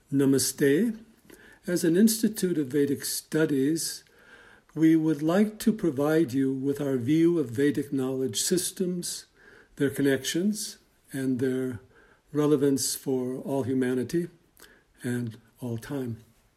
Namaste. As an Institute of Vedic Studies, we would like to provide you with our view of Vedic knowledge systems, their connections, and their relevance for all humanity and all time.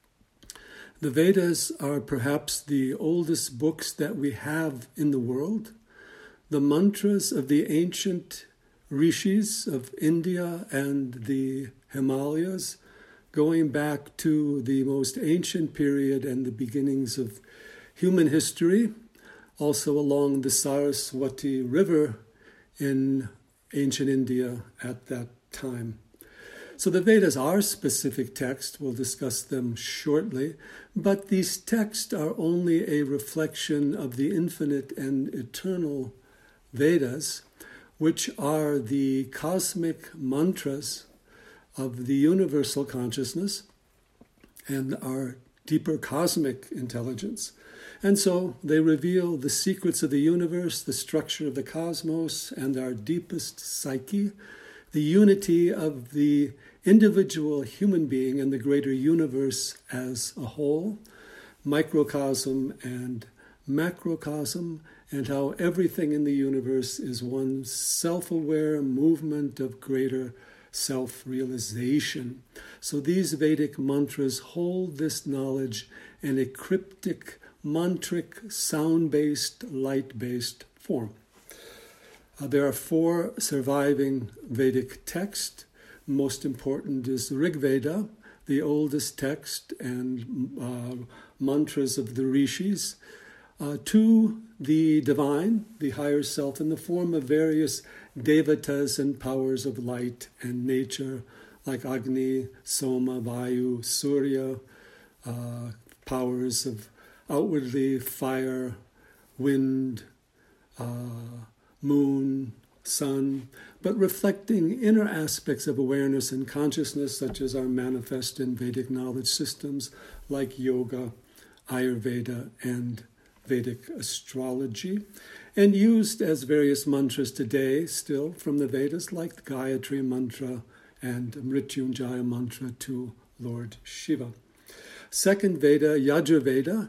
The Vedas are perhaps the oldest books that we have in the world. The mantras of the ancient rishis of India and the Himalayas, going back to the most ancient period and the beginnings of human history, also along the Saraswati River in ancient India at that time. So the Vedas are specific texts, we'll discuss them shortly, but these texts are only a reflection of the infinite and eternal Vedas, which are the cosmic mantras of the universal consciousness and our deeper cosmic intelligence. And so they reveal the secrets of the universe, the structure of the cosmos, and our deepest psyche, the unity of the individual human being and the greater universe as a whole, microcosm and macrocosm, and how everything in the universe is one self-aware movement of greater self-realization. So these Vedic mantras hold this knowledge in a cryptic, mantric, sound-based, light-based form. There are 4 surviving Vedic texts. Most important is the Rig Veda, the oldest text and mantras of the rishis, to the divine, the higher self, in the form of various devatas and powers of light and nature, like Agni, Soma, Vayu, Surya, powers of outwardly fire, wind, moon, sun, but reflecting inner aspects of awareness and consciousness, such as are manifest in Vedic knowledge systems like yoga, Ayurveda, and Vedic astrology, and used as various mantras today still from the Vedas, like the Gayatri mantra and Mrityunjaya mantra to Lord Shiva. Second Veda, Yajurveda,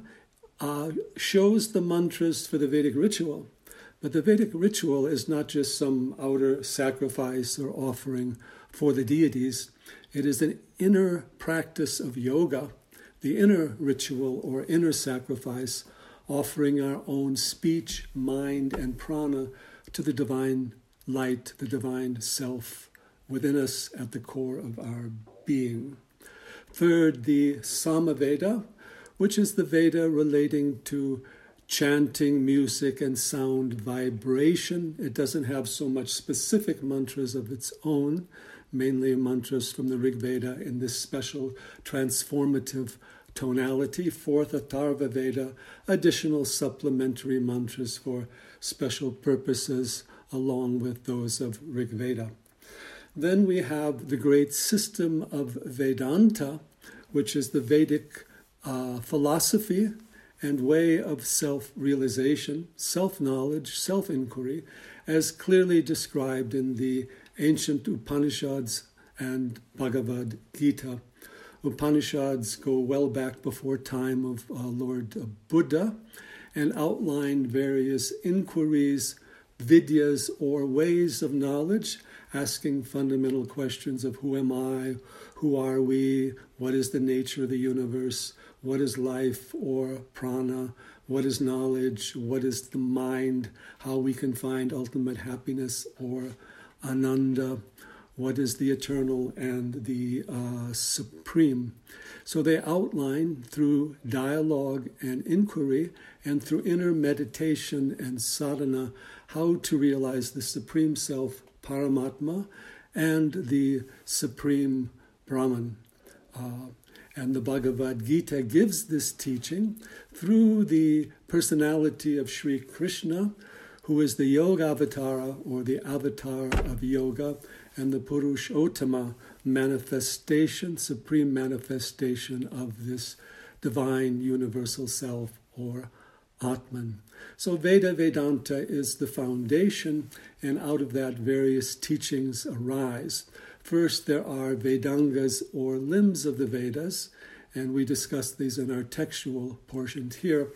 shows the mantras for the Vedic ritual. But the Vedic ritual is not just some outer sacrifice or offering for the deities. It is an inner practice of yoga, the inner ritual or inner sacrifice, offering our own speech, mind, and prana to the divine light, the divine self within us at the core of our being. Third, the Samaveda, which is the Veda relating to chanting, music, and sound vibration. It doesn't have so much specific mantras of its own, mainly mantras from the Rig Veda in this special transformative tonality. Fourth, Atharva Veda, additional supplementary mantras for special purposes along with those of Rig Veda. Then we have the great system of Vedanta, which is the Vedic philosophy and way of self-realization, self-knowledge, self-inquiry, as clearly described in the ancient Upanishads and Bhagavad Gita. Upanishads go well back before time of Lord Buddha and outline various inquiries, vidyas, or ways of knowledge, asking fundamental questions of who am I, who are we, what is the nature of the universe, what is life or prana, what is knowledge, what is the mind, how we can find ultimate happiness or ananda, what is the eternal and the supreme. So they outline through dialogue and inquiry and through inner meditation and sadhana how to realize the supreme self, Paramatma, and the supreme Brahman. And the Bhagavad Gita gives this teaching through the personality of Sri Krishna, who is the Yoga Avatara, or the avatar of yoga, and the Purushottama manifestation, supreme manifestation of this divine universal self, or Atman. So Vedanta is the foundation, and out of that various teachings arise. First, there are Vedangas, or limbs of the Vedas, and we discussed these in our textual portions here.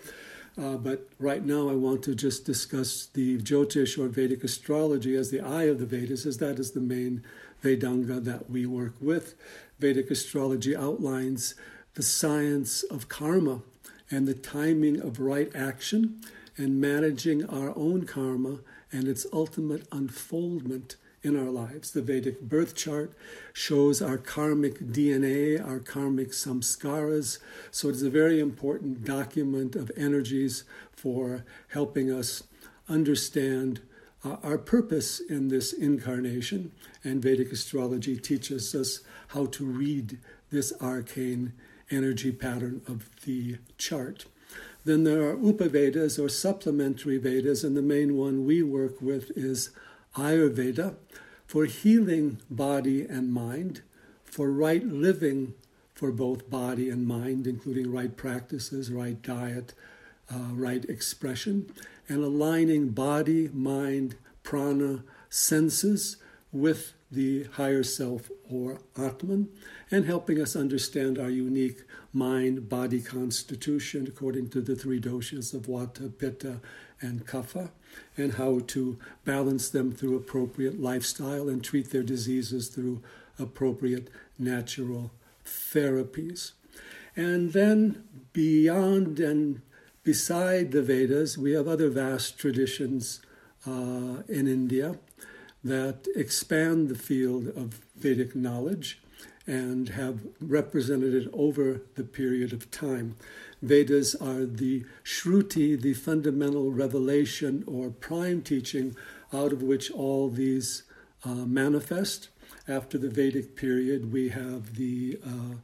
But right now I want to just discuss the Jyotish, or Vedic astrology, as the eye of the Vedas, as that is the main Vedanga that we work with. Vedic astrology outlines the science of karma and the timing of right action and managing our own karma and its ultimate unfoldment in our lives. The Vedic birth chart shows our karmic DNA, our karmic samskaras. So it is a very important document of energies for helping us understand our purpose in this incarnation. And Vedic astrology teaches us how to read this arcane energy pattern of the chart. Then there are Upavedas, or supplementary Vedas, and the main one we work with is Ayurveda, for healing body and mind, for right living for both body and mind, including right practices, right diet, right expression, and aligning body, mind, prana, senses with the higher self, or Atman, and helping us understand our unique mind-body constitution according to the three doshas of Vata, Pitta, and Kapha, and how to balance them through appropriate lifestyle and treat their diseases through appropriate natural therapies. And then beyond and beside the Vedas, we have other vast traditions in India that expand the field of Vedic knowledge and have represented it over the period of time. Vedas are the Shruti, the fundamental revelation or prime teaching out of which all these manifest. After the Vedic period, we have the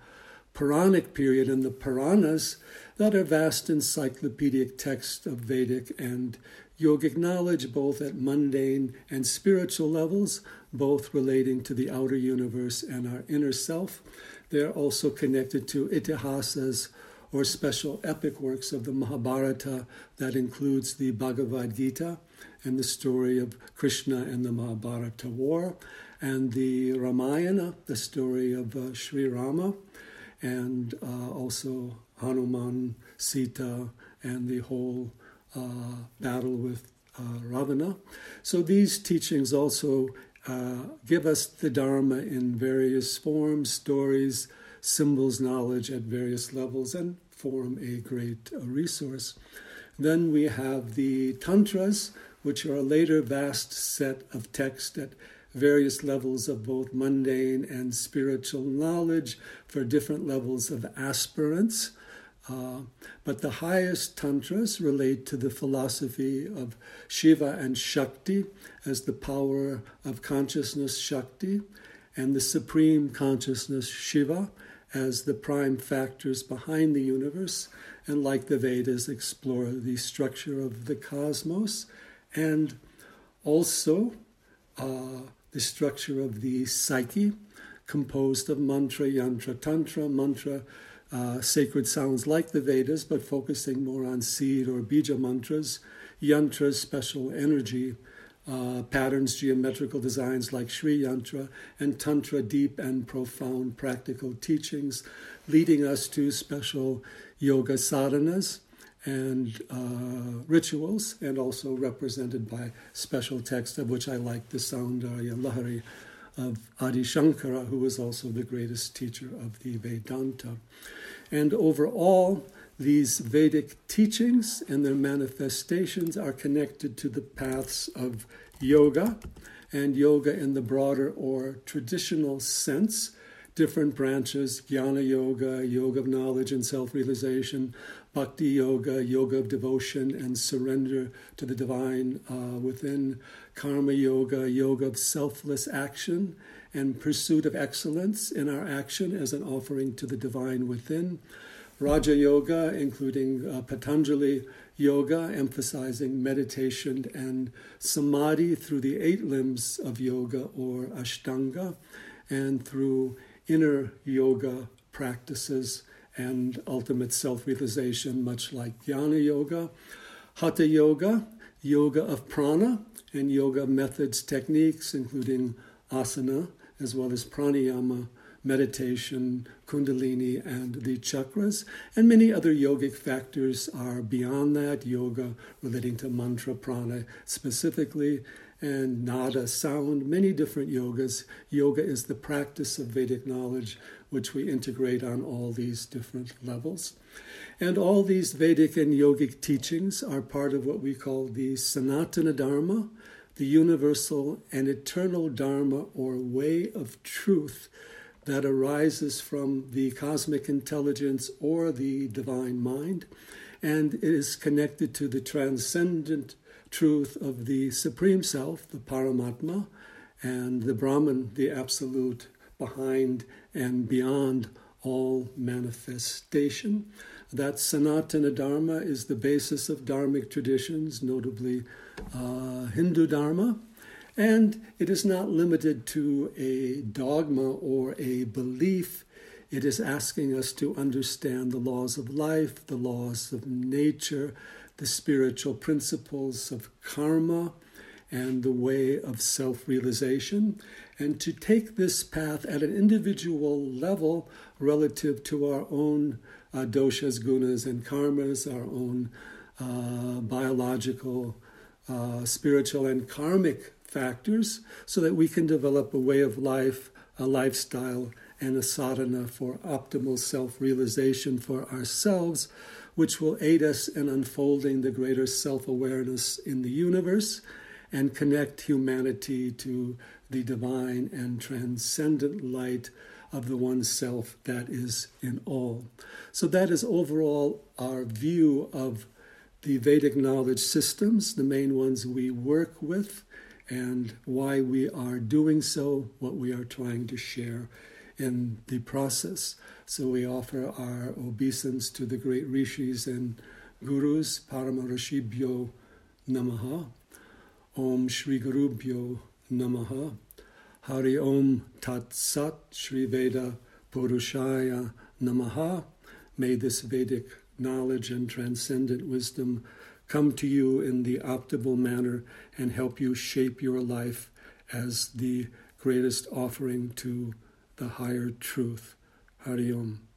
Puranic period and the Puranas that are vast encyclopedic texts of Vedic and yogic knowledge, both at mundane and spiritual levels, both relating to the outer universe and our inner self. They're also connected to itihasas, or special epic works of the Mahabharata that includes the Bhagavad Gita and the story of Krishna and the Mahabharata war, and the Ramayana, the story of Sri Rama, and also Hanuman, Sita, and the whole battle with Ravana. So these teachings also give us the Dharma in various forms, stories, symbols, knowledge at various levels, and form a great resource. Then we have the Tantras, which are a later vast set of texts at various levels of both mundane and spiritual knowledge for different levels of aspirants. But the highest tantras relate to the philosophy of Shiva and Shakti as the power of consciousness Shakti, and the supreme consciousness Shiva as the prime factors behind the universe, and like the Vedas, explore the structure of the cosmos, and also the structure of the psyche, composed of mantra, yantra, tantra. Mantra, sacred sounds like the Vedas, but focusing more on seed or bija mantras. Yantras, special energy patterns, geometrical designs like Sri Yantra, and Tantra, deep and profound practical teachings, leading us to special yoga sadhanas and rituals, and also represented by special texts, of which I like the Saundarya Lahari of Adi Shankara, who was also the greatest teacher of the Vedanta. And overall, these Vedic teachings and their manifestations are connected to the paths of yoga, and yoga in the broader or traditional sense, different branches: jnana yoga, yoga of knowledge and self-realization, bhakti yoga, yoga of devotion and surrender to the divine within, karma yoga, yoga of selfless action and pursuit of excellence in our action as an offering to the divine within, Raja Yoga, including Patanjali Yoga, emphasizing meditation and samadhi through the 8 limbs of yoga, or Ashtanga, and through inner yoga practices and ultimate self-realization, much like Jnana Yoga. Hatha Yoga, yoga of prana, and yoga methods, techniques, including asana, as well as pranayama, meditation, kundalini, and the chakras. And many other yogic factors are beyond that, yoga relating to mantra, prana specifically, and nada, sound, many different yogas. Yoga is the practice of Vedic knowledge, which we integrate on all these different levels. And all these Vedic and yogic teachings are part of what we call the Sanatana Dharma, the universal and eternal Dharma, or way of truth, that arises from the cosmic intelligence or the divine mind, and it is connected to the transcendent truth of the Supreme Self, the Paramatma, and the Brahman, the Absolute, behind and beyond all manifestation. That Sanatana Dharma is the basis of dharmic traditions, notably Hindu Dharma, and it is not limited to a dogma or a belief. It is asking us to understand the laws of life, the laws of nature, the spiritual principles of karma, and the way of self-realization, and to take this path at an individual level relative to our own doshas, gunas, and karmas, our own biological, spiritual, and karmic factors, so that we can develop a way of life, a lifestyle, and a sadhana for optimal self-realization for ourselves, which will aid us in unfolding the greater self-awareness in the universe and connect humanity to the divine and transcendent light of the one self that is in all. So that is overall our view of the Vedic knowledge systems, the main ones we work with, and why we are doing so, what we are trying to share in the process. So we offer our obeisance to the great rishis and gurus. Paramarashibhyo namaha. Om Shri Gurubhyo namaha. Hari Om Tat Sat Shri Veda Purushaya namaha. May this Vedic knowledge and transcendent wisdom come to you in the optimal manner and help you shape your life as the greatest offering to the higher truth. Hari Om.